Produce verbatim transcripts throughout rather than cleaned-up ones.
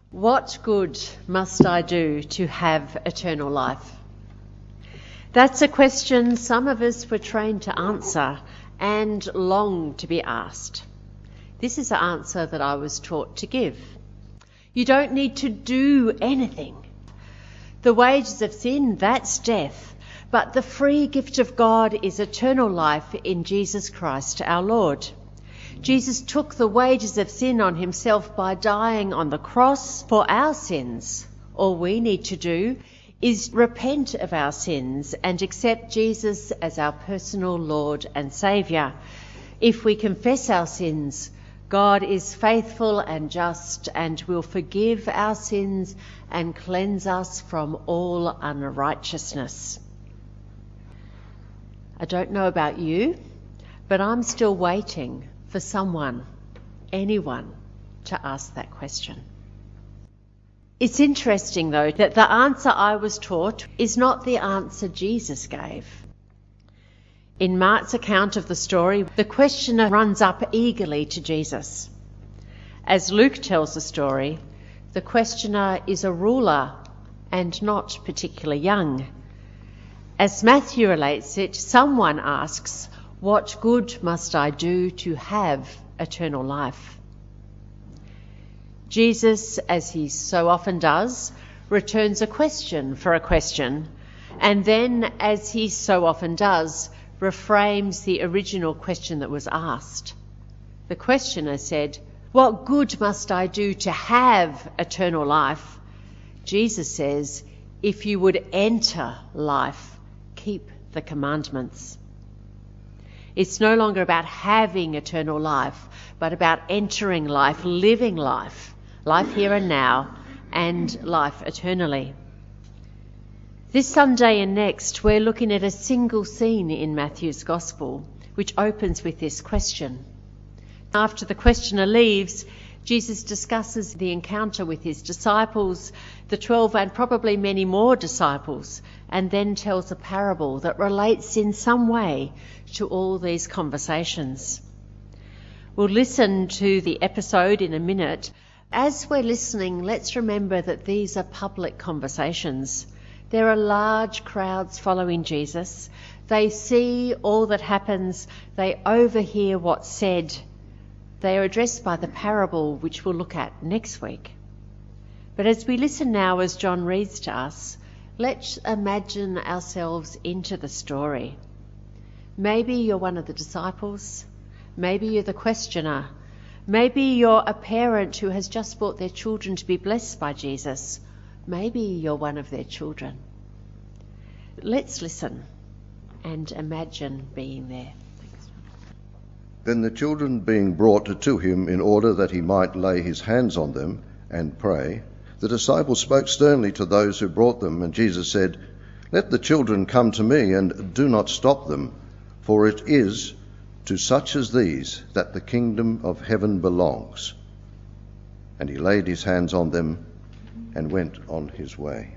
What good must I do to have eternal life? That's a question some of us were trained to answer and long to be asked. This is the answer that I was taught to give. You don't need to do anything. The wages of sin, that's death, but the free gift of God is eternal life in Jesus Christ our Lord. Jesus took the wages of sin on himself by dying on the cross for our sins. All we need to do is repent of our sins and accept Jesus as our personal Lord and Saviour. If we confess our sins, God is faithful and just and will forgive our sins and cleanse us from all unrighteousness. I don't know about you, but I'm still waiting for someone, anyone, to ask that question. It's interesting, though, that the answer I was taught is not the answer Jesus gave. In Mark's account of the story, the questioner runs up eagerly to Jesus. As Luke tells the story, the questioner is a ruler and not particularly young. As Matthew relates it, someone asks, "What good must I do to have eternal life?" Jesus, as he so often does, returns a question for a question, and then, as he so often does, reframes the original question that was asked. The questioner said, "What good must I do to have eternal life?" Jesus says, "If you would enter life, keep the commandments." It's no longer about having eternal life, but about entering life, living life, life here and now, and life eternally. This Sunday and next, we're looking at a single scene in Matthew's Gospel, which opens with this question. After the questioner leaves, Jesus discusses the encounter with his disciples, the twelve and probably many more disciples, and then tells a parable that relates in some way to all these conversations. We'll listen to the episode in a minute. As we're listening, let's remember that these are public conversations. There are large crowds following Jesus. They see all that happens. They overhear what's said. They are addressed by the parable, which we'll look at next week. But as we listen now, as John reads to us, let's imagine ourselves into the story. Maybe you're one of the disciples. Maybe you're the questioner. Maybe you're a parent who has just brought their children to be blessed by Jesus. Maybe you're one of their children. Let's listen and imagine being there. Thanks. Then the children being brought to him in order that he might lay his hands on them and pray, the disciples spoke sternly to those who brought them, and Jesus said, "Let the children come to me, and do not stop them, for it is to such as these that the kingdom of heaven belongs." And he laid his hands on them and went on his way.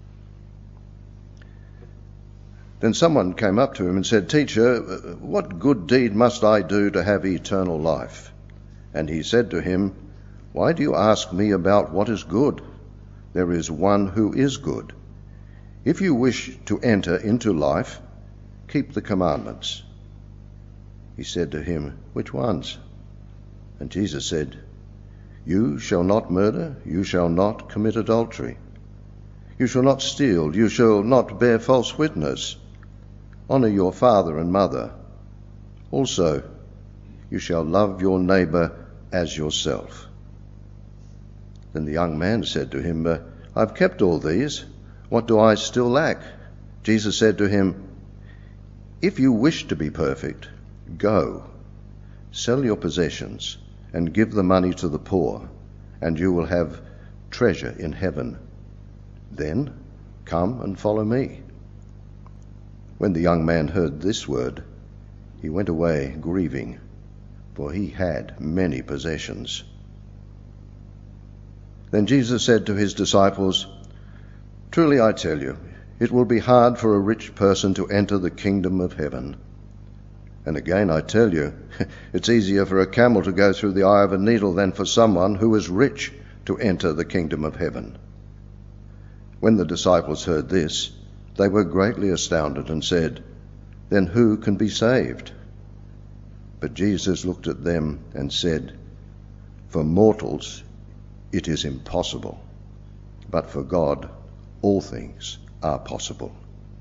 Then someone came up to him and said, "Teacher, what good deed must I do to have eternal life?" And he said to him, "Why do you ask me about what is good? There is one who is good. If you wish to enter into life, keep the commandments." He said to him, "Which ones?" And Jesus said, "You shall not murder, you shall not commit adultery, you shall not steal, you shall not bear false witness, honour your father and mother. Also, you shall love your neighbour as yourself." Then the young man said to him, uh, "I've kept all these. What do I still lack?" Jesus said to him, "If you wish to be perfect, go, sell your possessions, and give the money to the poor, and you will have treasure in heaven. Then come and follow me." When the young man heard this word, he went away grieving, for he had many possessions. Then Jesus said to his disciples, "Truly I tell you, it will be hard for a rich person to enter the kingdom of heaven. And again I tell you, it's easier for a camel to go through the eye of a needle than for someone who is rich to enter the kingdom of heaven." When the disciples heard this, they were greatly astounded and said, "Then who can be saved?" But Jesus looked at them and said, "For mortals it is impossible, but for God all things are possible."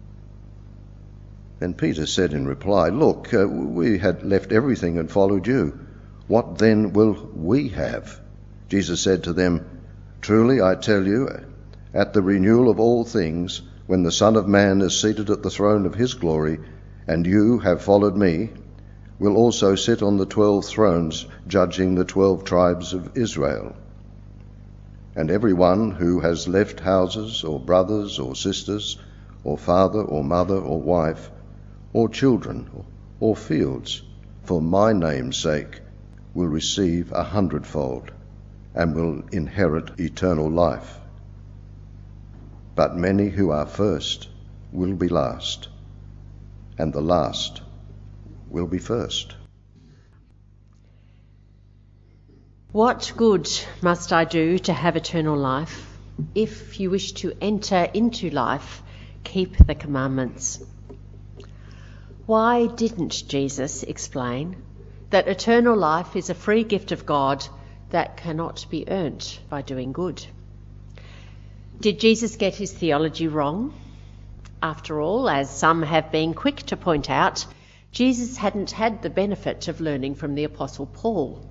Then Peter said in reply, "Look, uh, we had left everything and followed you. What then will we have?" Jesus said to them, "Truly I tell you, at the renewal of all things, when the Son of Man is seated at the throne of his glory, and you have followed me, will also sit on the twelve thrones, judging the twelve tribes of Israel. And everyone who has left houses, or brothers, or sisters, or father, or mother, or wife, or children, or fields, for my name's sake, will receive a hundredfold, and will inherit eternal life. But many who are first will be last, and the last will be first." What good must I do to have eternal life? If you wish to enter into life, keep the commandments. Why didn't Jesus explain that eternal life is a free gift of God that cannot be earned by doing good? Did Jesus get his theology wrong? After all, as some have been quick to point out, Jesus hadn't had the benefit of learning from the Apostle Paul.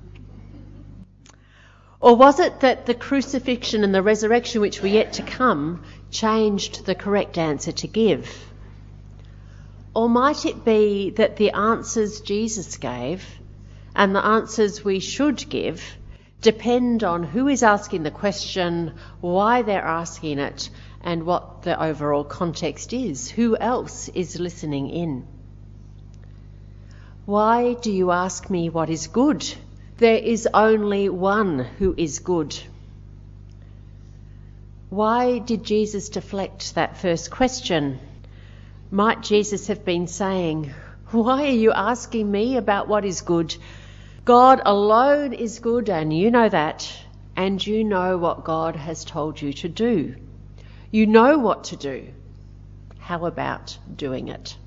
Or was it that the crucifixion and the resurrection which were yet to come changed the correct answer to give? Or might it be that the answers Jesus gave and the answers we should give depend on who is asking the question, why they're asking it, and what the overall context is? Who else is listening in? Why do you ask me what is good? There is only one who is good. Why did Jesus deflect that first question? Might Jesus have been saying, "Why are you asking me about what is good? God alone is good, and you know that, and you know what God has told you to do. You know what to do. How about doing it?"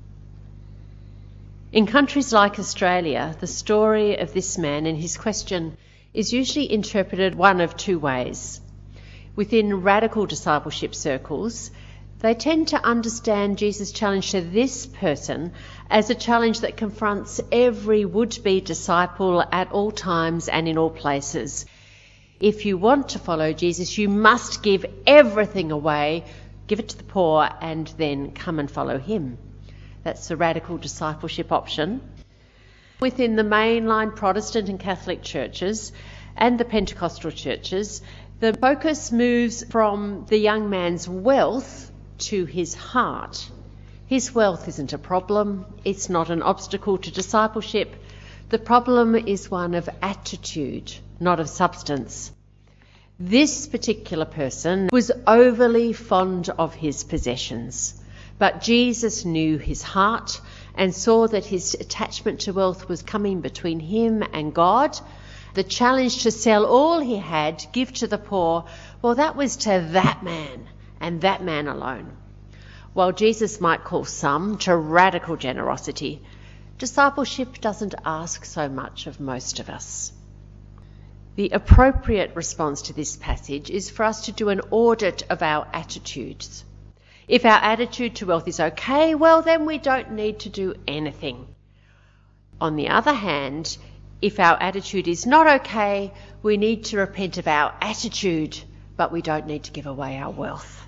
In countries like Australia, the story of this man and his question is usually interpreted one of two ways. Within radical discipleship circles, they tend to understand Jesus' challenge to this person as a challenge that confronts every would-be disciple at all times and in all places. If you want to follow Jesus, you must give everything away, give it to the poor, and then come and follow him. That's the radical discipleship option. Within the mainline Protestant and Catholic churches and the Pentecostal churches, the focus moves from the young man's wealth to his heart. His wealth isn't a problem. It's not an obstacle to discipleship. The problem is one of attitude, not of substance. This particular person was overly fond of his possessions. But Jesus knew his heart and saw that his attachment to wealth was coming between him and God. The challenge to sell all he had, give to the poor, well, that was to that man and that man alone. While Jesus might call some to radical generosity, discipleship doesn't ask so much of most of us. The appropriate response to this passage is for us to do an audit of our attitudes. If our attitude to wealth is okay, well, then we don't need to do anything. On the other hand, if our attitude is not okay, we need to repent of our attitude, but we don't need to give away our wealth.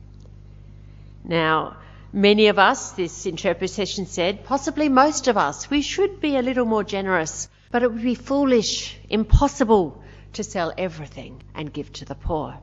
Now, many of us, this interpretation said, possibly most of us, we should be a little more generous, but it would be foolish, impossible to sell everything and give to the poor.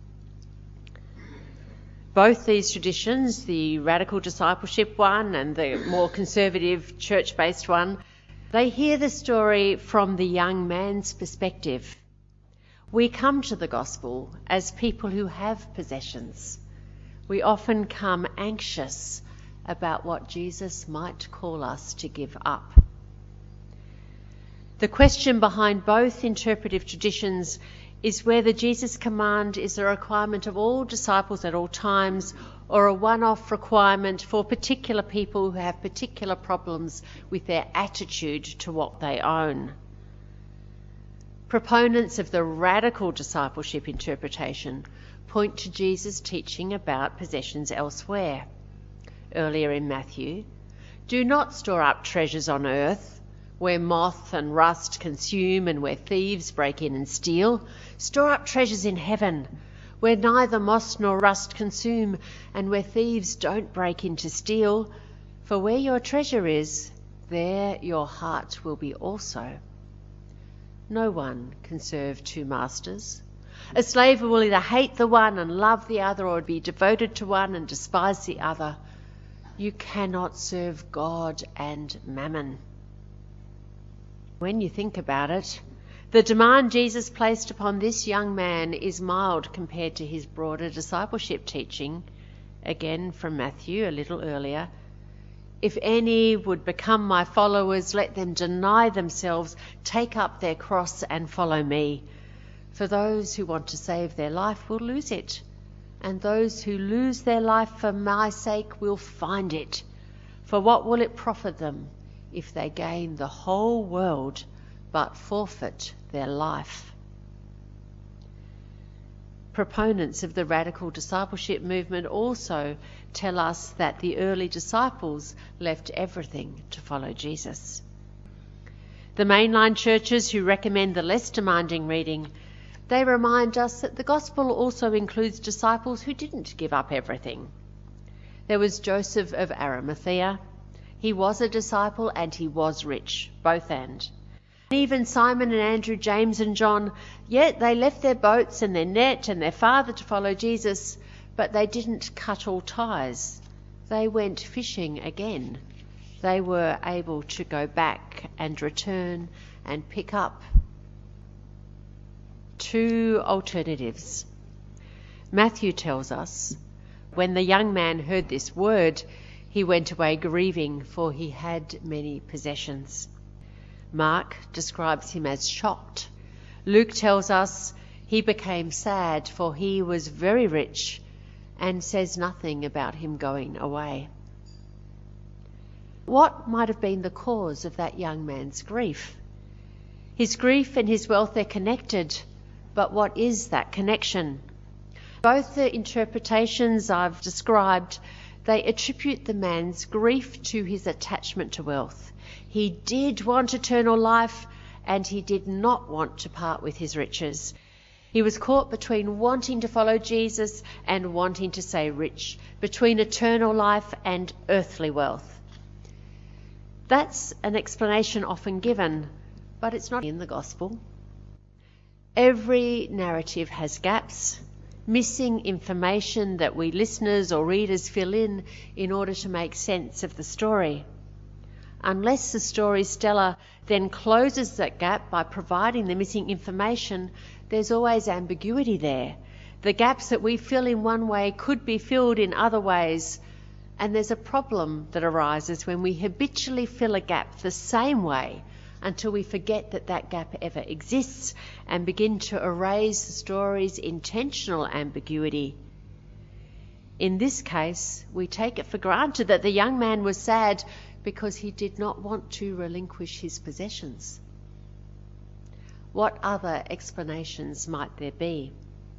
Both these traditions, the radical discipleship one and the more conservative church-based one, they hear the story from the young man's perspective. We come to the gospel as people who have possessions. We often come anxious about what Jesus might call us to give up. The question behind both interpretive traditions is whether Jesus' command is a requirement of all disciples at all times or a one-off requirement for particular people who have particular problems with their attitude to what they own. Proponents of the radical discipleship interpretation point to Jesus' teaching about possessions elsewhere. Earlier in Matthew, "Do not store up treasures on earth, where moth and rust consume and where thieves break in and steal. Store up treasures in heaven, where neither moth nor rust consume and where thieves don't break in to steal. For where your treasure is, there your heart will be also." No one can serve two masters. A slave will either hate the one and love the other, or be devoted to one and despise the other. You cannot serve God and mammon. When you think about it, the demand Jesus placed upon this young man is mild compared to his broader discipleship teaching, again from Matthew a little earlier. "If any would become my followers, let them deny themselves, take up their cross and follow me. For those who want to save their life will lose it, and those who lose their life for my sake will find it. For what will it profit them if they gain the whole world but forfeit their life?" Proponents of the radical discipleship movement also tell us that the early disciples left everything to follow Jesus. The mainline churches who recommend the less demanding reading, they remind us that the gospel also includes disciples who didn't give up everything. There was Joseph of Arimathea. He was a disciple and he was rich, both and. Even Simon and Andrew, James and John, yet they left their boats and their net and their father to follow Jesus, but they didn't cut all ties. They went fishing again. They were able to go back and return and pick up. Two alternatives. Matthew tells us, "When the young man heard this word, he went away grieving, for he had many possessions." Mark describes him as shocked. Luke tells us he became sad, for he was very rich, and says nothing about him going away. What might have been the cause of that young man's grief? His grief and his wealth are connected, but what is that connection? Both the interpretations I've described, they attribute the man's grief to his attachment to wealth. He did want eternal life, and he did not want to part with his riches. He was caught between wanting to follow Jesus and wanting to stay rich, between eternal life and earthly wealth. That's an explanation often given, but it's not in the gospel. Every narrative has gaps, missing information that we listeners or readers fill in in order to make sense of the story. Unless the storyteller then closes that gap by providing the missing information, there's always ambiguity there. The gaps that we fill in one way could be filled in other ways, and there's a problem that arises when we habitually fill a gap the same way until we forget that that gap ever exists and begin to erase the story's intentional ambiguity. In this case, we take it for granted that the young man was sad because he did not want to relinquish his possessions. What other explanations might there be?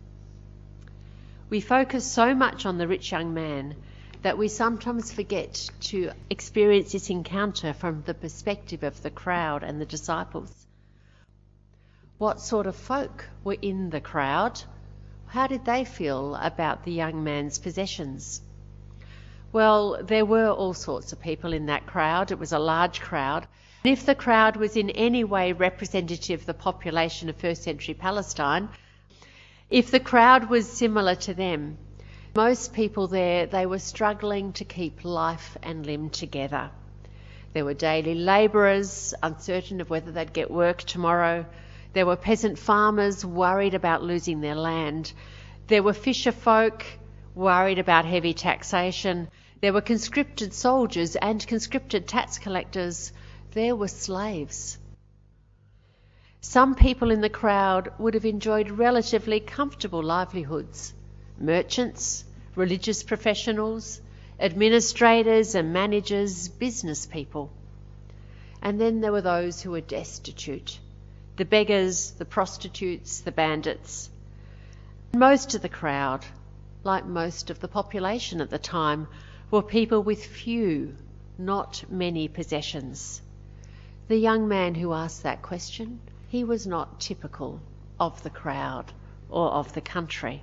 We focus so much on the rich young man that we sometimes forget to experience this encounter from the perspective of the crowd and the disciples. What sort of folk were in the crowd? How did they feel about the young man's possessions? Well, there were all sorts of people in that crowd. It was a large crowd. And if the crowd was in any way representative of the population of first century Palestine, if the crowd was similar to them, most people there, they were struggling to keep life and limb together. There were daily labourers, uncertain of whether they'd get work tomorrow. There were peasant farmers worried about losing their land. There were fisher folk worried about heavy taxation. There were conscripted soldiers and conscripted tax collectors. There were slaves. Some people in the crowd would have enjoyed relatively comfortable livelihoods. Merchants, religious professionals, administrators and managers, business people. And then there were those who were destitute, the beggars, the prostitutes, the bandits. Most of the crowd, like most of the population at the time, were people with few, not many possessions. The young man who asked that question, he was not typical of the crowd or of the country.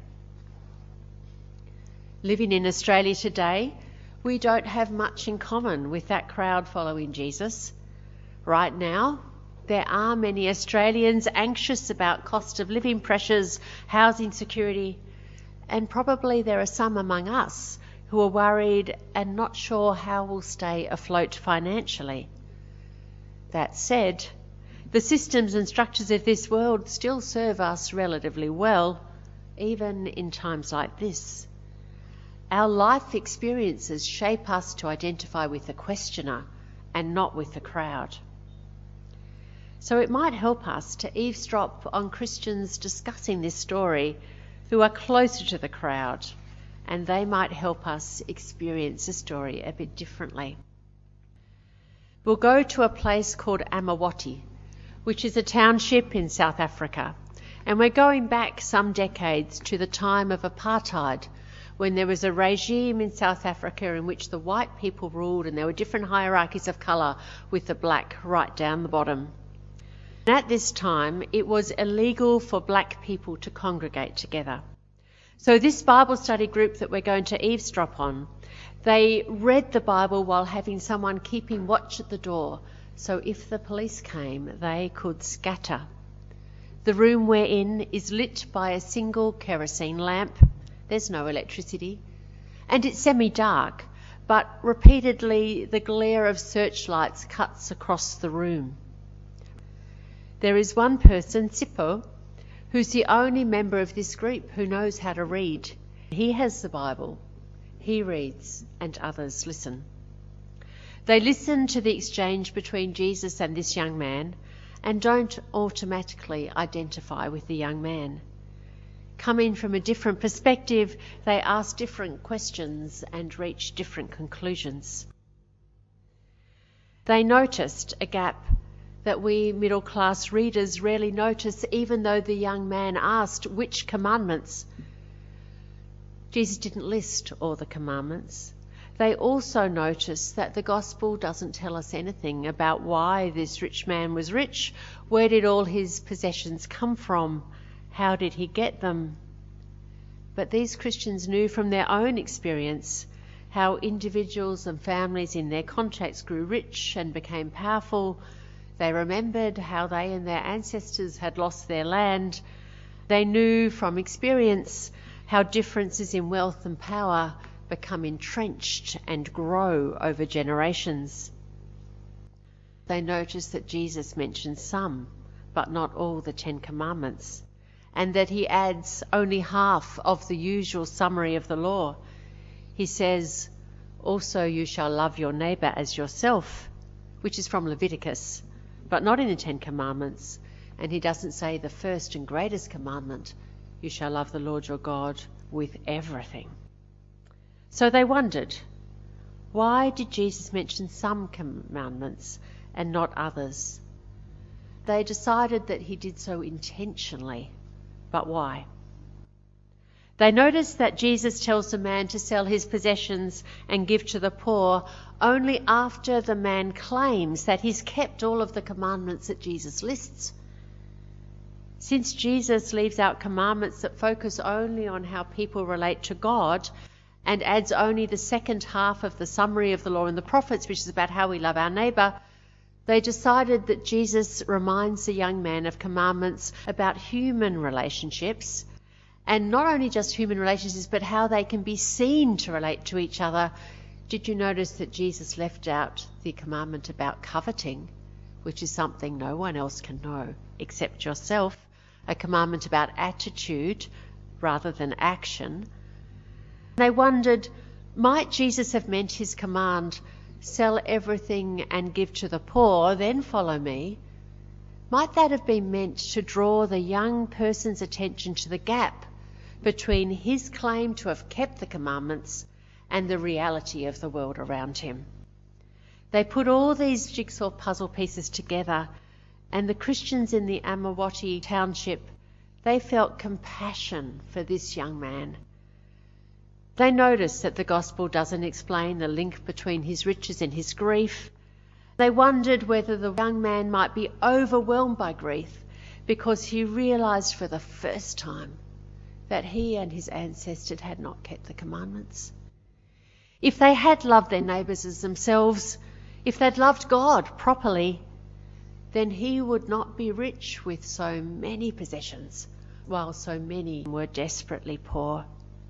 Living in Australia today, we don't have much in common with that crowd following Jesus. Right now, there are many Australians anxious about cost of living pressures, housing security, and probably there are some among us who are worried and not sure how we'll stay afloat financially. That said, the systems and structures of this world still serve us relatively well, even in times like this. Our life experiences shape us to identify with the questioner and not with the crowd. So it might help us to eavesdrop on Christians discussing this story who are closer to the crowd, and they might help us experience the story a bit differently. We'll go to a place called Amawathi, which is a township in South Africa, and we're going back some decades to the time of apartheid, when there was a regime in South Africa in which the white people ruled and there were different hierarchies of colour with the black right down the bottom. And at this time, it was illegal for black people to congregate together. So this Bible study group that we're going to eavesdrop on, they read the Bible while having someone keeping watch at the door, so if the police came, they could scatter. The room we're in is lit by a single kerosene lamp. There's no electricity. And it's semi-dark, but repeatedly the glare of searchlights cuts across the room. There is one person, Sipho, who's the only member of this group who knows how to read. He has the Bible. He reads, and others listen. They listen to the exchange between Jesus and this young man and don't automatically identify with the young man. Coming from a different perspective, they ask different questions and reach different conclusions. They noticed a gap that we middle-class readers rarely notice, even though the young man asked which commandments. Jesus didn't list all the commandments. They also noticed that the gospel doesn't tell us anything about why this rich man was rich. Where did all his possessions come from? How did he get them? But these Christians knew from their own experience how individuals and families in their context grew rich and became powerful. They remembered how they and their ancestors had lost their land. They knew from experience how differences in wealth and power become entrenched and grow over generations. They noticed that Jesus mentions some, but not all the Ten Commandments, and that he adds only half of the usual summary of the law. He says, "Also you shall love your neighbour as yourself," which is from Leviticus, but not in the Ten Commandments. And he doesn't say the first and greatest commandment, "You shall love the Lord your God with everything." So they wondered, why did Jesus mention some commandments and not others? They decided that he did so intentionally, but why? They noticed that Jesus tells the man to sell his possessions and give to the poor only after the man claims that he's kept all of the commandments that Jesus lists. Since Jesus leaves out commandments that focus only on how people relate to God and adds only the second half of the summary of the law and the prophets, which is about how we love our neighbour, they decided that Jesus reminds the young man of commandments about human relationships, and not only just human relationships, but how they can be seen to relate to each other. Did you notice that Jesus left out the commandment about coveting, which is something no one else can know except yourself? A commandment about attitude rather than action. They wondered, might Jesus have meant his command, "Sell everything and give to the poor, then follow me"? Might that have been meant to draw the young person's attention to the gap between his claim to have kept the commandments and the reality of the world around him? They put all these jigsaw puzzle pieces together, and the Christians in the Amawathi township, they felt compassion for this young man. They noticed that the gospel doesn't explain the link between his riches and his grief. They wondered whether the young man might be overwhelmed by grief because he realised for the first time that he and his ancestors had not kept the commandments. If they had loved their neighbours as themselves, if they'd loved God properly, then he would not be rich with so many possessions, while so many were desperately poor.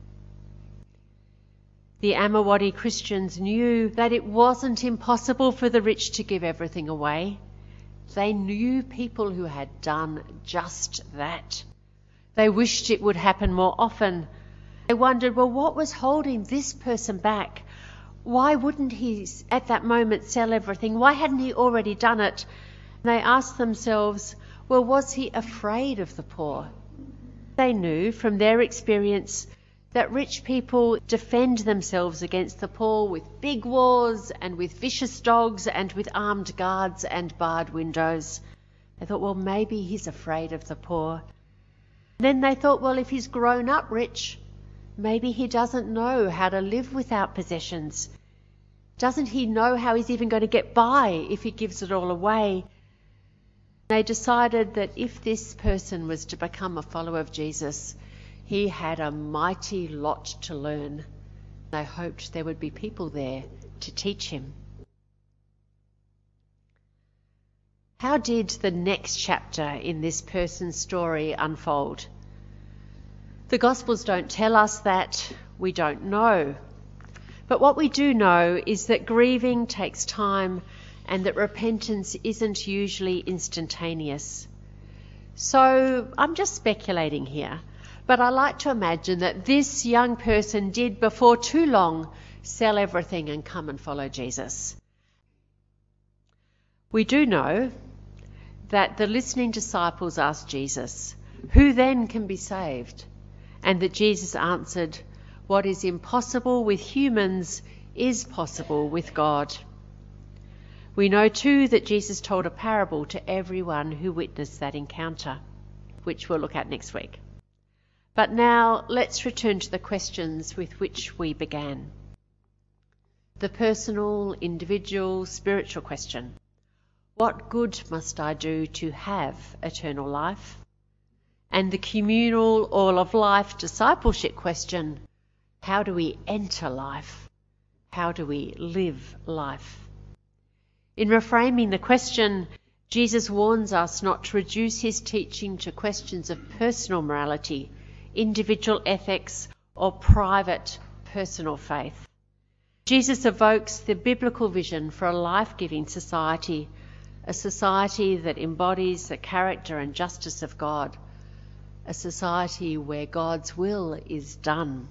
The Amawathi Christians knew that it wasn't impossible for the rich to give everything away. They knew people who had done just that. They wished it would happen more often. They wondered, well, what was holding this person back? Why wouldn't he at that moment sell everything? Why hadn't he already done it? They asked themselves, well, was he afraid of the poor? They knew from their experience that rich people defend themselves against the poor with big wars and with vicious dogs and with armed guards and barred windows. They thought, well, maybe he's afraid of the poor. Then they thought, well, if he's grown up rich, maybe he doesn't know how to live without possessions. Doesn't he know how he's even going to get by if he gives it all away? They decided that if this person was to become a follower of Jesus, he had a mighty lot to learn. They hoped there would be people there to teach him. How did the next chapter in this person's story unfold? The Gospels don't tell us that. We don't know. But what we do know is that grieving takes time and that repentance isn't usually instantaneous. So I'm just speculating here. But I like to imagine that this young person did before too long sell everything and come and follow Jesus. We do know that the listening disciples asked Jesus, "Who then can be saved?" And that Jesus answered, "What is impossible with humans is possible with God." We know too that Jesus told a parable to everyone who witnessed that encounter, which we'll look at next week. But now let's return to the questions with which we began. The personal, individual, spiritual question. What good must I do to have eternal life? And the communal, all of life discipleship question. How do we enter life? How do we live life? In reframing the question, Jesus warns us not to reduce his teaching to questions of personal morality, individual ethics, or private personal faith. Jesus evokes the biblical vision for a life-giving society, a society that embodies the character and justice of God, a society where God's will is done.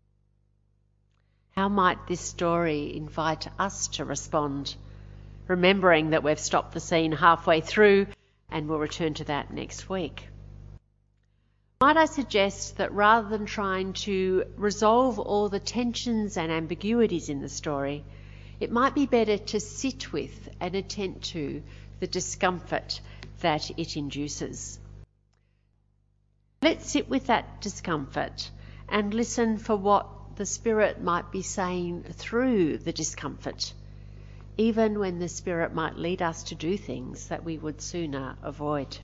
How might this story invite us to respond, remembering that we've stopped the scene halfway through and we'll return to that next week? Might I suggest that rather than trying to resolve all the tensions and ambiguities in the story, it might be better to sit with and attend to the discomfort that it induces. Let's sit with that discomfort and listen for what the Spirit might be saying through the discomfort, even when the Spirit might lead us to do things that we would sooner avoid.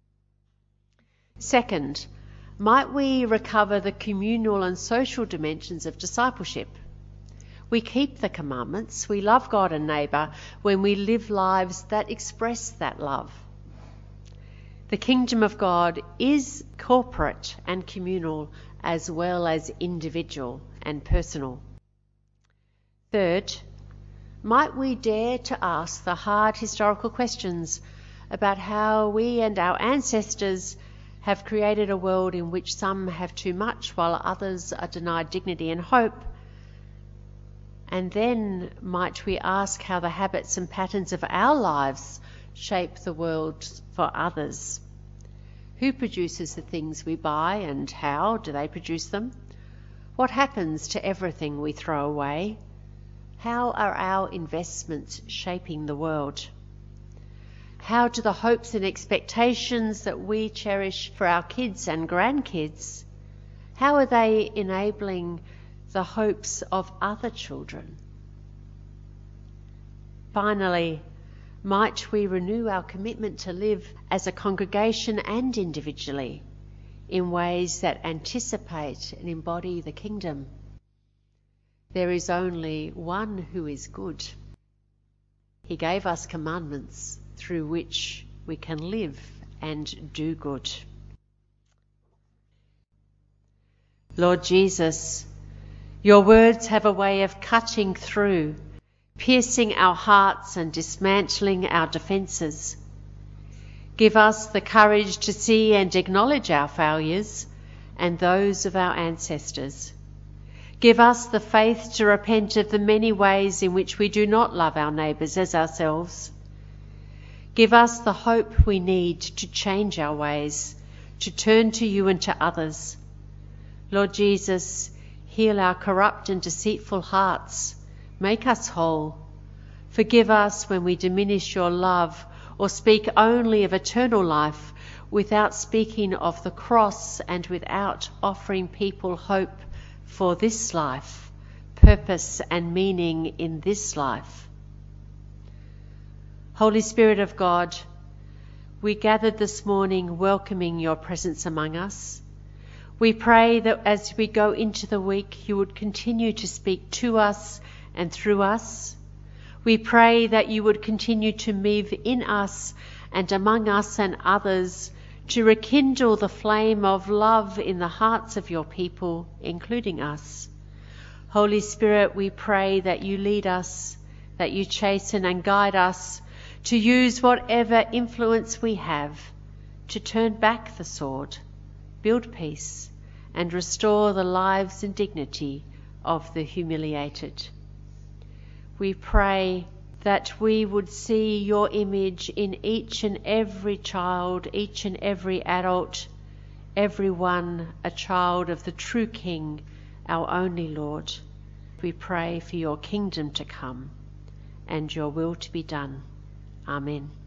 Second, might we recover the communal and social dimensions of discipleship? We keep the commandments, we love God and neighbour when we live lives that express that love. The kingdom of God is corporate and communal as well as individual and personal. Third, might we dare to ask the hard historical questions about how we and our ancestors have created a world in which some have too much while others are denied dignity and hope? And then might we ask how the habits and patterns of our lives shape the world for others? Who produces the things we buy and how do they produce them? What happens to everything we throw away? How are our investments shaping the world? How do the hopes and expectations that we cherish for our kids and grandkids, how are they enabling the hopes of other children? Finally, might we renew our commitment to live as a congregation and individually in ways that anticipate and embody the kingdom. There is only one who is good. He gave us commandments through which we can live and do good. Lord Jesus, your words have a way of cutting through, piercing our hearts and dismantling our defences. Give us the courage to see and acknowledge our failures and those of our ancestors. Give us the faith to repent of the many ways in which we do not love our neighbours as ourselves. Give us the hope we need to change our ways, to turn to you and to others. Lord Jesus, heal our corrupt and deceitful hearts. Make us whole. Forgive us when we diminish your love or speak only of eternal life without speaking of the cross and without offering people hope for this life, purpose and meaning in this life. Holy Spirit of God, we gathered this morning welcoming your presence among us. We pray that as we go into the week, you would continue to speak to us and through us. We pray that you would continue to move in us and among us and others to rekindle the flame of love in the hearts of your people, including us. Holy Spirit, we pray that you lead us, that you chasten and guide us to use whatever influence we have to turn back the sword, build peace, and restore the lives and dignity of the humiliated. We pray that we would see your image in each and every child, each and every adult, everyone a child of the true King, our only Lord. We pray for your kingdom to come and your will to be done. Amen.